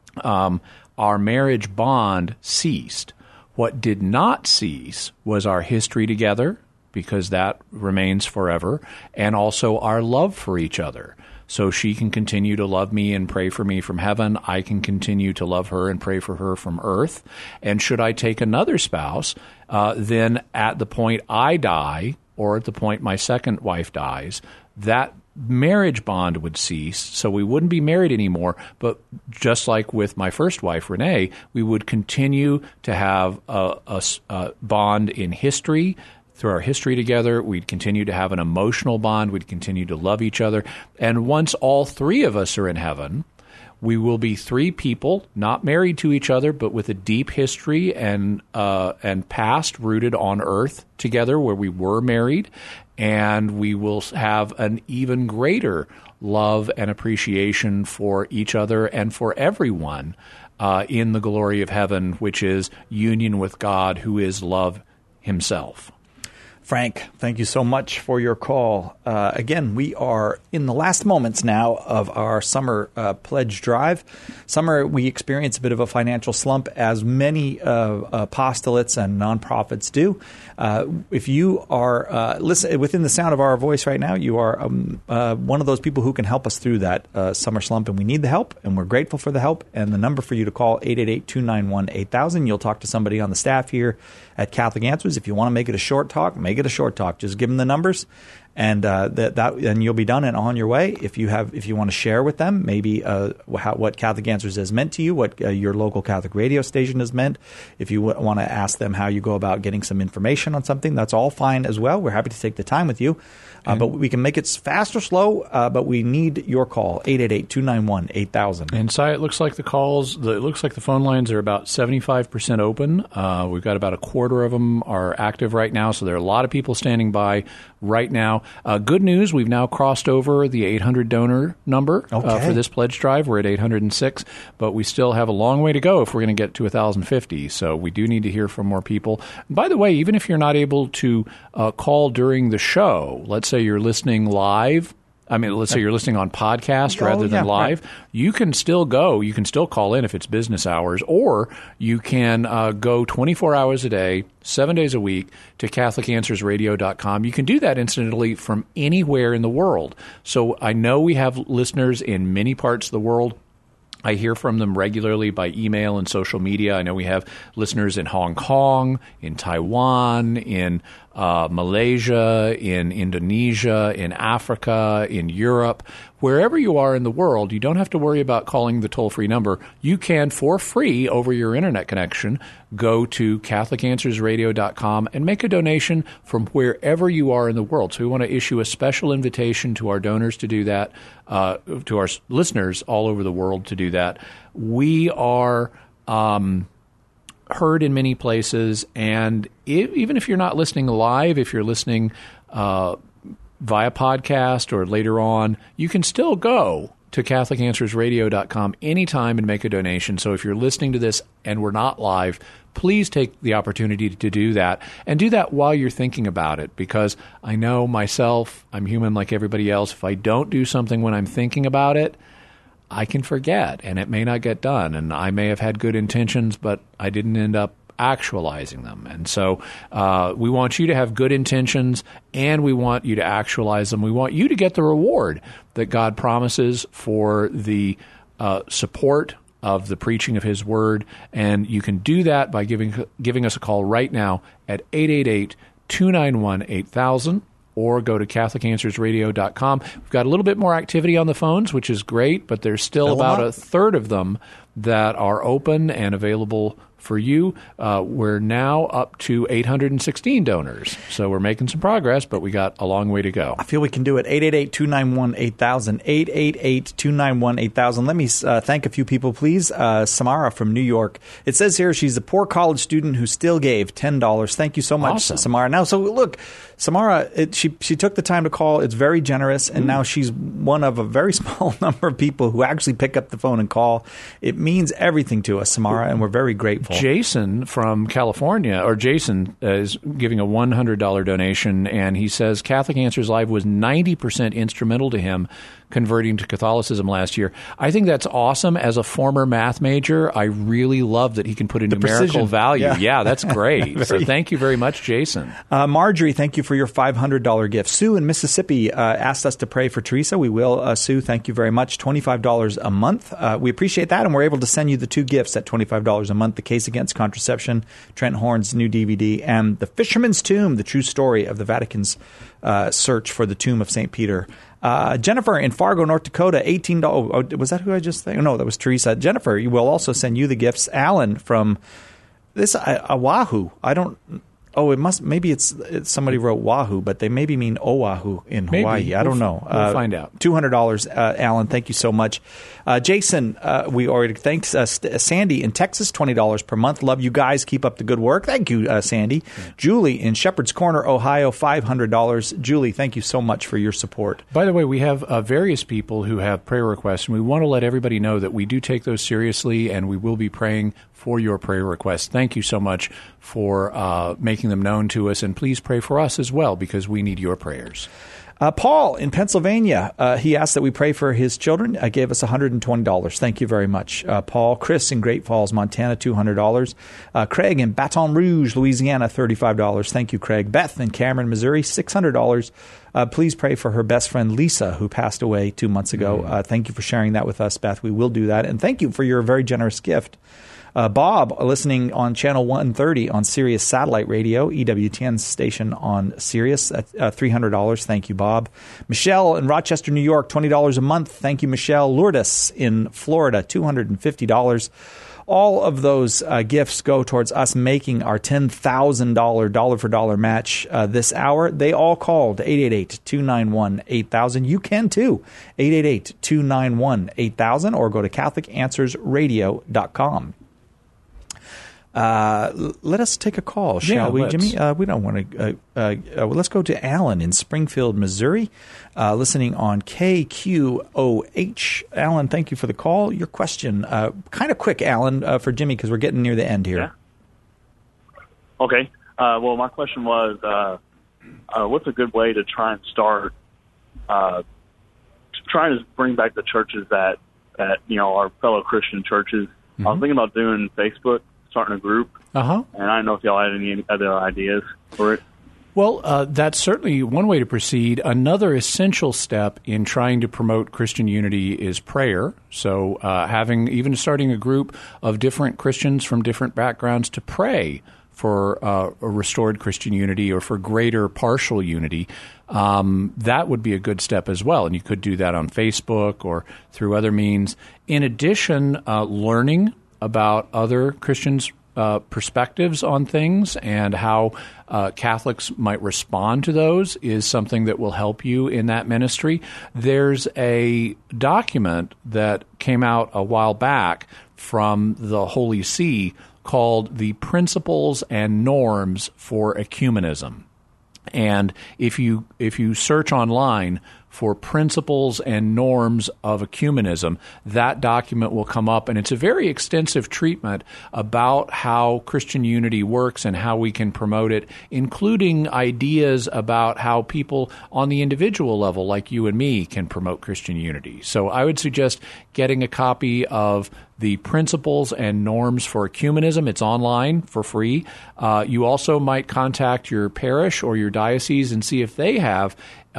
our marriage bond ceased. What did not cease was our history together, because that remains forever, and also our love for each other. So she can continue to love me and pray for me from heaven. I can continue to love her and pray for her from earth. And should I take another spouse, then at the point I die, or at the point my second wife dies, that marriage bond would cease, so we wouldn't be married anymore. But just like with my first wife, Renee, we would continue to have a bond in history. Through our history together, we'd continue to have an emotional bond. We'd continue to love each other. And once all three of us are in heaven, we will be three people, not married to each other, but with a deep history and past rooted on earth together where we were married. And we will have an even greater love and appreciation for each other and for everyone in the glory of heaven, which is union with God, who is love himself. Frank, thank you so much for your call. Again, we are in the last moments now of our summer pledge drive. Summer, we experience a bit of a financial slump, as many apostolates and nonprofits do. If you are within the sound of our voice right now, you are one of those people who can help us through that summer slump, and we need the help, and we're grateful for the help. And the number for you to call, 888-291-8000. You'll talk to somebody on the staff here at Catholic Answers. If you want to make it a short talk, make it a short talk. Just give them the numbers, and and you'll be done and on your way. If you want to share with them, maybe what Catholic Answers has meant to you, what your local Catholic radio station has meant. If you want to ask them how you go about getting some information on something, that's all fine as well. We're happy to take the time with you. But we can make it fast or slow, but we need your call, 888-291-8000. And Si, it looks like the phone lines are about 75% open. We've got about a quarter of them are active right now, so there are a lot of people standing by. right now. Good news, we've now crossed over the 800 donor number for this pledge drive. We're at 806, but we still have a long way to go if we're going to get to 1,050. So we do need to hear from more people. By the way, even if you're not able to call during the show, let's say you're listening live, let's say you're listening on podcast rather than live, you can still go. You can still call in if it's business hours, or you can go 24 hours a day, 7 days a week to CatholicAnswersRadio.com. You can do that instantly from anywhere in the world. So I know we have listeners in many parts of the world. I hear from them regularly by email and social media. I know we have listeners in Hong Kong, in Taiwan, in Malaysia, in Indonesia, in Africa, in Europe. Wherever you are in the world, you don't have to worry about calling the toll-free number. You can, for free, over your internet connection, go to CatholicAnswersRadio.com and make a donation from wherever you are in the world. So we want to issue a special invitation to our donors to do that, to our listeners all over the world to do that. We are heard in many places, and even if you're not listening live, if you're listening via podcast or later on, you can still go to CatholicAnswersRadio.com anytime and make a donation. So if you're listening to this and we're not live, please take the opportunity to do that, and do that while you're thinking about it, because I know myself, I'm human like everybody else. If I don't do something when I'm thinking about it, I can forget, and it may not get done, and I may have had good intentions, but I didn't end up actualizing them. And so we want you to have good intentions, and we want you to actualize them. We want you to get the reward that God promises for the support of the preaching of His Word, and you can do that by giving us a call right now at 888-291-8000. Or go to CatholicAnswersRadio.com. We've got a little bit more activity on the phones, which is great, but there's still about a third of them that are open and available for you. We're now up to 816 donors. So we're making some progress, but we got a long way to go. I feel we can do it. 888-291-8000. 888-291-8000. Let me thank a few people, please. Samara from New York. It says here she's a poor college student who still gave $10. Thank you so much, Samara. Now, so look, Samara, she took the time to call. It's very generous, and now she's one of a very small number of people who actually pick up the phone and call. It means everything to us, Samara, and we're very grateful. Jason from California, is giving a $100 donation, and he says Catholic Answers Live was 90% instrumental to him converting to Catholicism last year. I think that's awesome. As a former math major, I really love that he can put a numerical value. Yeah, that's great. So thank you very much, Jason. Marjorie, thank you for your $500 gift. Sue in Mississippi asked us to pray for Teresa. We will, Sue. Thank you very much. $25 a month. We appreciate that, and we're able to send you the two gifts at $25 a month, The Case Against Contraception, Trent Horn's new DVD, and The Fisherman's Tomb, the true story of the Vatican's search for the tomb of St. Peter. Jennifer in Fargo, North Dakota, $18. Oh, was that who I just said? No, that was Teresa. Jennifer, we will also send you the gifts. Alan from this Oahu. I don't. Oh, maybe it's somebody wrote Wahoo, but they maybe mean Oahu in Hawaii. I don't know. We'll find out. $200, Alan. Thank you so much. Jason, we already thanked. Sandy in Texas, $20 per month. Love you guys. Keep up the good work. Thank you, Sandy. Yeah. Julie in Shepherd's Corner, Ohio, $500. Julie, thank you so much for your support. By the way, we have various people who have prayer requests, and we want to let everybody know that we do take those seriously, and we will be praying for your prayer requests. Thank you so much for making them known to us, and please pray for us as well, because we need your prayers. Paul in Pennsylvania, he asked that we pray for his children. Gave us $120. Thank you very much, Paul. Chris in Great Falls, Montana, $200. Craig in Baton Rouge, Louisiana, $35. Thank you, Craig. Beth in Cameron, Missouri, $600. Please pray for her best friend, Lisa, who passed away 2 months ago. Thank you for sharing that with us, Beth. We will do that. And thank you for your very generous gift. Bob, listening on Channel 130 on Sirius Satellite Radio, EWTN station on Sirius, $300. Thank you, Bob. Michelle in Rochester, New York, $20 a month. Thank you, Michelle. Lourdes in Florida, $250. All of those gifts go towards us making our $10,000 dollar-for-dollar match this hour. They all called 888-291-8000. You can too, 888-291-8000, or go to CatholicAnswersRadio.com. Let us take a call, shall we, Jimmy? We don't want to. Let's go to Alan in Springfield, Missouri, listening on KQOH. Alan, thank you for the call. Your question, kind of quick, Alan, for Jimmy, because we're getting near the end here. Yeah. Okay. Well, my question was, what's a good way to try and start trying to bring back the churches that our fellow Christian churches? Mm-hmm. I was thinking about doing Facebook, starting a group, and I don't know if y'all had any other ideas for it. Well, that's certainly one way to proceed. Another essential step in trying to promote Christian unity is prayer. So starting a group of different Christians from different backgrounds to pray for a restored Christian unity or for greater partial unity, that would be a good step as well. And you could do that on Facebook or through other means. In addition, learning about other Christians' perspectives on things and how Catholics might respond to those is something that will help you in that ministry. There's a document that came out a while back from the Holy See called the Principles and Norms for Ecumenism. And if you search online for Principles and Norms of Ecumenism, that document will come up, and it's a very extensive treatment about how Christian unity works and how we can promote it, including ideas about how people on the individual level, like you and me, can promote Christian unity. So I would suggest getting a copy of the Principles and Norms for Ecumenism. It's online for free. You also might contact your parish or your diocese and see if they have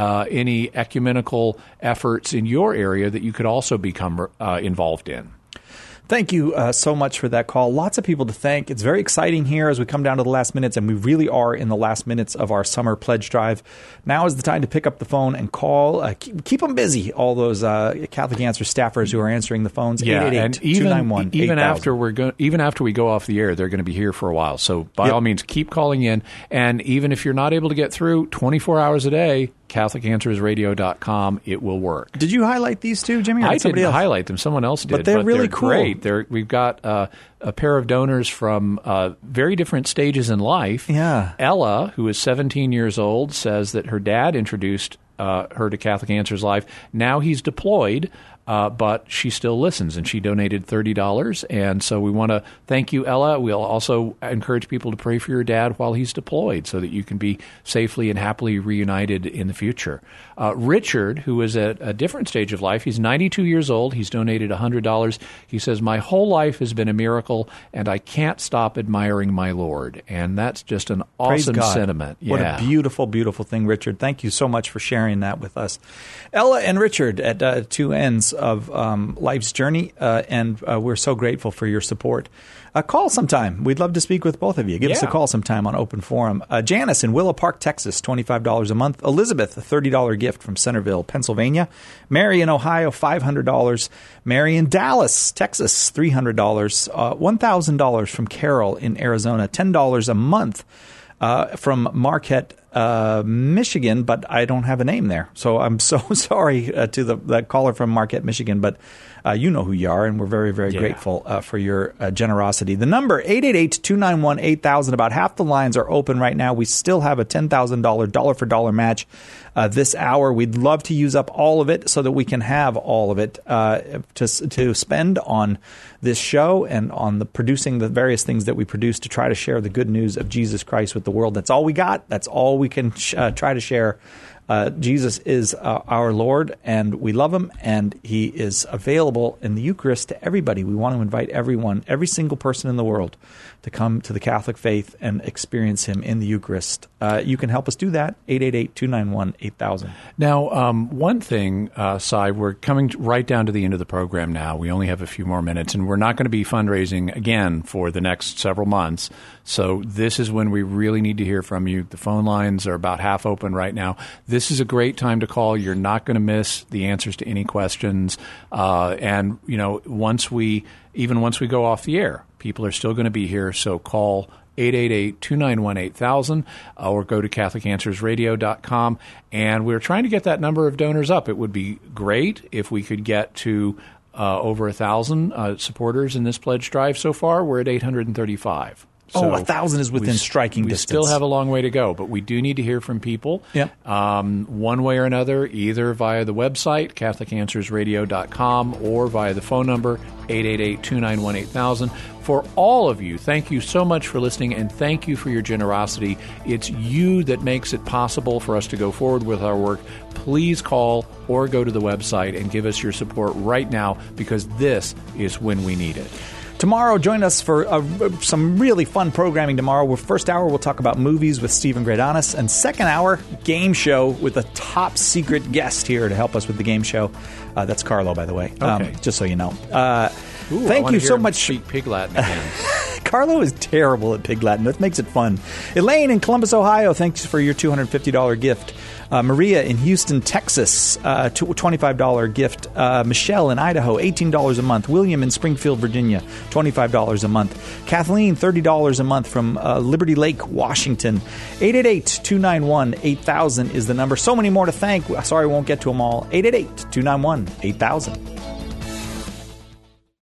any ecumenical efforts in your area that you could also become involved in. Thank you so much for that call. Lots of people to thank. It's very exciting here as we come down to the last minutes, and we really are in the last minutes of our summer pledge drive. Now is the time to pick up the phone and call. Keep them busy, all those Catholic Answer staffers who are answering the phones. 888-291-8000. Even after we go off the air, they're going to be here for a while. So by all means, keep calling in. And even if you're not able to get through 24 hours a day, CatholicAnswersRadio.com, it will work. Did you highlight these two, Jimmy? I didn't highlight them. Someone else did. But they're really cool. Great. We've got a pair of donors from very different stages in life. Yeah. Ella, who is 17 years old, says that her dad introduced her to Catholic Answers Live. Now he's deployed, but she still listens, and she donated $30. And so we want to thank you, Ella. We'll also encourage people to pray for your dad while he's deployed so that you can be safely and happily reunited in the future. Richard, who is at a different stage of life, he's 92 years old. He's donated $100. He says, my whole life has been a miracle, and I can't stop admiring my Lord. And that's just an awesome sentiment. Yeah. What a beautiful, beautiful thing, Richard. Thank you so much for sharing that with us. Ella and Richard at two ends of life's journey, and we're so grateful for your support. Call sometime. We'd love to speak with both of you. Give us a call sometime on Open Forum. Janice in Willow Park, Texas, $25 a month. Elizabeth, a $30 gift from Centerville, Pennsylvania. Mary in Ohio, $500. Mary in Dallas, Texas, $300. $1,000 from Carol in Arizona. $10 a month from Marquette, Michigan, but I don't have a name there. So I'm so sorry to that caller from Marquette, Michigan, but you know who you are, and we're very, very grateful for your generosity. The number, 888-291-8000. About half the lines are open right now. We still have a $10,000 dollar-for-dollar match this hour. We'd love to use up all of it so that we can have all of it to spend on this show and on producing the various things that we produce to try to share the good news of Jesus Christ with the world. That's all we got. That's all we can try to share. Jesus is our Lord, and we love him, and he is available in the Eucharist to everybody. We want to invite everyone, every single person in the world, to come to the Catholic faith and experience him in the Eucharist. You can help us do that, 888-291-8000. Now, one thing, Cy, we're coming right down to the end of the program now. We only have a few more minutes, and we're not going to be fundraising again for the next several months. So this is when we really need to hear from you. The phone lines are about half open right now. This is a great time to call. You're not going to miss the answers to any questions. And, you know, once we go off the air, people are still going to be here. So call 888-291-8000 or go to CatholicAnswersRadio.com. And we're trying to get that number of donors up. It would be great if we could get to over 1,000 supporters in this pledge drive so far. We're at 835. So 1,000 is within striking distance. We still have a long way to go, but we do need to hear from people. Yep. One way or another, either via the website, CatholicAnswersRadio.com, or via the phone number, 888-291-8000. For all of you, thank you so much for listening, and thank you for your generosity. It's you that makes it possible for us to go forward with our work. Please call or go to the website and give us your support right now, because this is when we need it. Tomorrow, join us for some really fun programming tomorrow. First hour, we'll talk about movies with Stephen Gradanis. And second hour, game show with a top secret guest here to help us with the game show. That's Carlo, by the way, okay. Just so you know. Thank you so much. Speak Pig Latin again. Carlo is terrible at Pig Latin. That makes it fun. Elaine in Columbus, Ohio, thanks for your $250 gift. Maria in Houston, Texas, $25 gift. Michelle in Idaho, $18 a month. William in Springfield, Virginia, $25 a month. Kathleen, $30 a month from Liberty Lake, Washington. 888-291-8000 is the number. So many more to thank. Sorry, I won't get to them all. 888-291-8000.